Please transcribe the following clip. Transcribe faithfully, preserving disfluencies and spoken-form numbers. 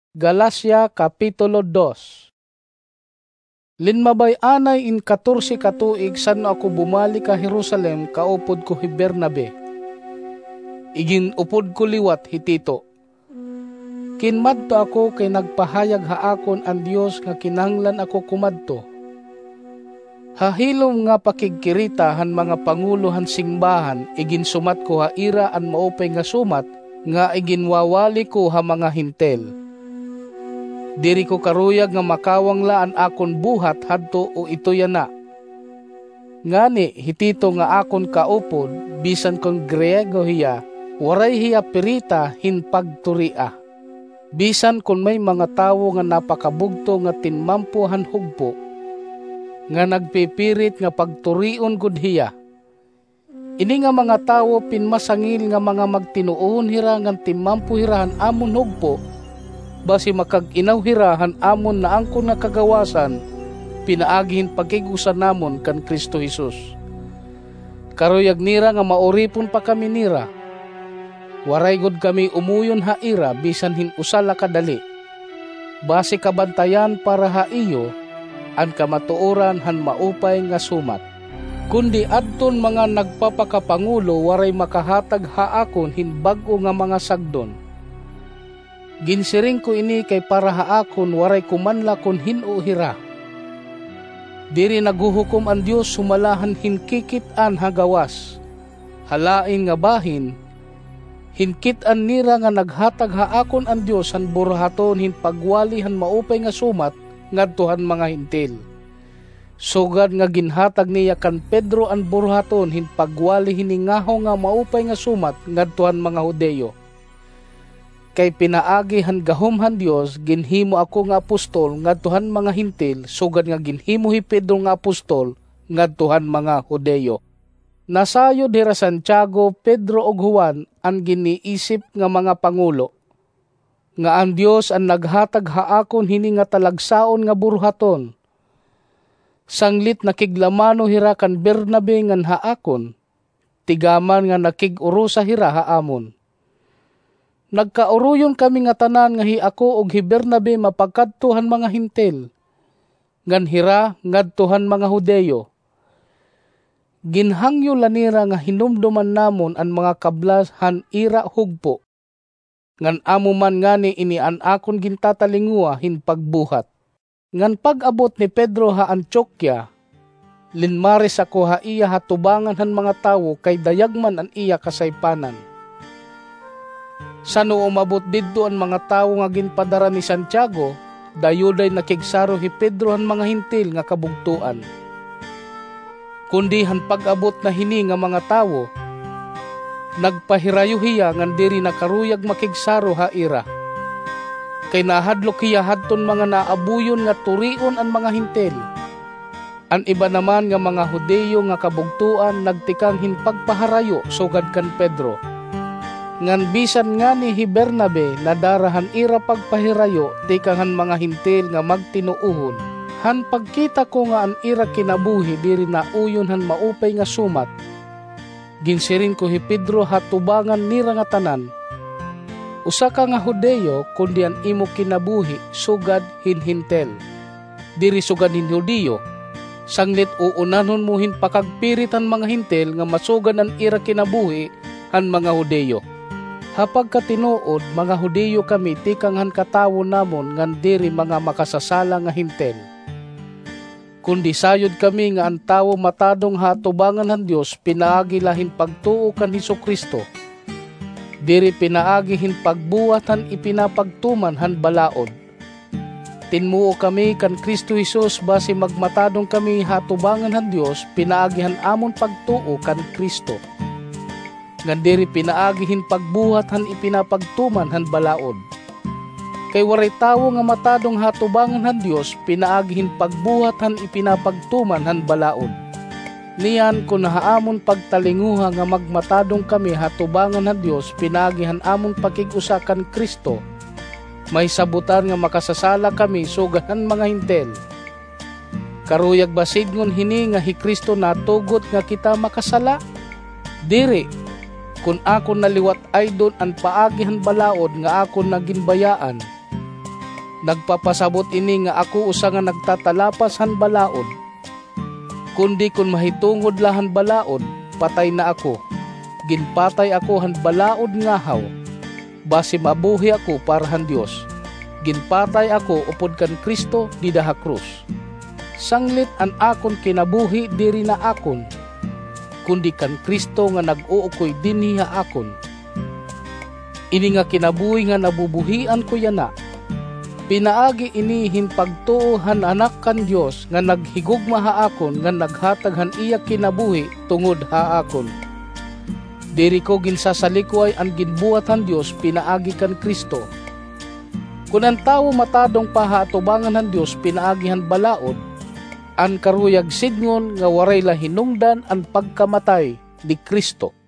Galacia Kapitulo two. Linmabay anay in katorse katuig sano ako bumalik ka Jerusalem kaupod ko hi Bernabe. Igin upod ko liwat hitito. Kinmadto ako kay nagpahayag haakon ang Dios nga kinahanglan ako kumadto. Hahilom nga pakigkirita han mga pangulo han singbahan igin sumat ko haira an maupay nga sumat nga iginwawali ko ha mga hintel. Diri ko karuyag nga makawang laan akon buhat hadto o ito yana. Ngani hitito nga akon kaupod bisan kong Griego hiya, waray hiya perita hin pagturia. Bisan kung may mga tawo nga napakabugto nga tinmampuhan hugpo, nga nagpipirit nga pagturion gud hiya. Ini nga mga tawo pinmasangil nga mga magtinuon hira nga timmampu hirahan amon hugpo, basi makag-inaw hirahan amon na angkon nga kagawasan, pinaagihin pagkigusan namon kan Kristo Jesus. Karuyag nira nga mauripon pa kami nira. Waray gud kami umuyon haira bisan hin usala kadali. Basi kabantayan para haiyo, an kamatuoran han maupay nga sumat. Kundi adton mga nagpapakapangulo waray makahatag haakon hin bag-o nga mga sagdon. Ginsiring ko ini kay para haakon waray kumanla kon hin-o hira. Diri naghuhukom ang Dios sumalahan hinkikit-an hagawas. Halain nga bahin, hinkit-an nira nga naghatag haakon ang Dios han burhaton hin pagwali han maupay nga sumat ngadtohan mga hintil. Sugad nga ginhatag niya kan Pedro ang burhaton hin pagwali hiningaho nga maupay nga sumat ngadtohan mga Hudeyo. Kay pinaagi han gahom han Dios ginhimo ako nga apostol ngadtohan mga hintil, sugad nga ginhimo hi Pedro nga apostol ngadtohan mga Hudeyo. Nasayo dira Santiago, Pedro ug Juan ang giniisip nga mga pangulo, nga ang Dios ang naghatag haakon hini nga talagsaon nga burhaton. Sanglit nakiglamano hira kan Bernabe ngan haakon, tigaman nga nakig-urusa hira haamon. Nagkauruyon kami nga tanan nga hi ako og hi Bernabe mapagkadtuhan mga hintel, ngan hira ngadtuhan mga Hudeyo. Ginhangyo lanira nga hinumduman namon ang mga kablas han ira hugpo, ngan amo man ngani ini an akon gintatalingua hin pagbuhat. Ngan pag-abot ni Pedro ha Antioquia, linmaris ako ha iya hatubangan han mga tawo kay dayagman an iya kasaypanan. Sano umabot didto ang mga tawo nga ginpadara ni Santiago, dayuday nakigsaro hi Pedro han mga hintil nga kabugtuan. Kundi han pag-abot na hini nga mga tawo, nagpahirayo hiya ngan diri nakaruyag makigsaro ha ira. Kay nahadlok hiya hadton mga naabuyon nga turion ang mga hintil. An iba naman nga mga Hudeyo nga kabugtuan nagtikang hin pagpaharayo sugad kan Pedro. Ngan bisan nga ni hi Bernabe nadarahan ira pagpahirayo tikahan mga hintil nga magtinuuhon. Han pagkita ko nga an ira kinabuhi diri na uyon han maupay nga sumat. Ginsirin ko hi Pedro hatubangan nira nga tanan. Usa ka nga Hudeyo kundi an imo kinabuhi sugad hin hintel. Diri sugad hin Hudeyo. Sanglit uunanon mo hin pakagpiritan mga hintel nga masugan an ira kinabuhi han mga Hudeyo. Hapag katinuod mga Hudeyo kami tikang han katawo namon ngan diri mga makasasala nga hintel. Kundi sayod kami nga ang tawo matadong hatubangan han Dios pinaagi lahin pagtuo kan Hesukristo. Diri pinaagi hin pagbuhat han ipinapagtuman han balaod. Tinmuo kami kan Kristo Jesus basi magmatadong kami hatubangan han Dios pinaagi han amon pagtuo kan Kristo. Ngan diri pinaagihin pagbuhat han ipinapagtuman han balaod. Kay waray tawo nga matadong hatubangan han Dios pinaagihin pagbuhat han ipinapagtuman han balaod. Niyan kung nahaamon pagtalinguha nga magmatadong kami hatubangan han Dios pinaagihan amon pakig-usa kan Kristo, may sabutan nga makasasala kami sugahan mga hintel. Karuyag basidngon hini nga hi Kristo natugot nga kita makasala? Diri, kun ako naliwat ay doon ang paagihan balaod nga ako naginbayaan, Nagpapasabot ini nga ako usa nga nagtatalapas han balaod. Kundi kun mahitungod lahan balaod, patay na ako. Ginpatay ako han balaod ngahaw. Basi mabuhi ako para han Dios. Ginpatay ako upod kan Kristo di daha krus. Sanglit an akon kinabuhi diri na akon, kundi kan Kristo nga nag-uukoy dinhi ha akon. Ini nga kinabuhi nga nabubuhian ko yana. Pinaagi ini hinpagtuohan anak kan Dios nga naghigugma ha akon nga naghatag han iya kinabuhi tungod ha akon. Diri ko ginsasalikuay ang ginbuhat han Dios pinaagi kan Kristo. Kung ang tao matadong pahatubangan han Dios pinaagi han balaod, an karuyag sidngon nga waray la hinungdan ang pagkamatay ni Kristo.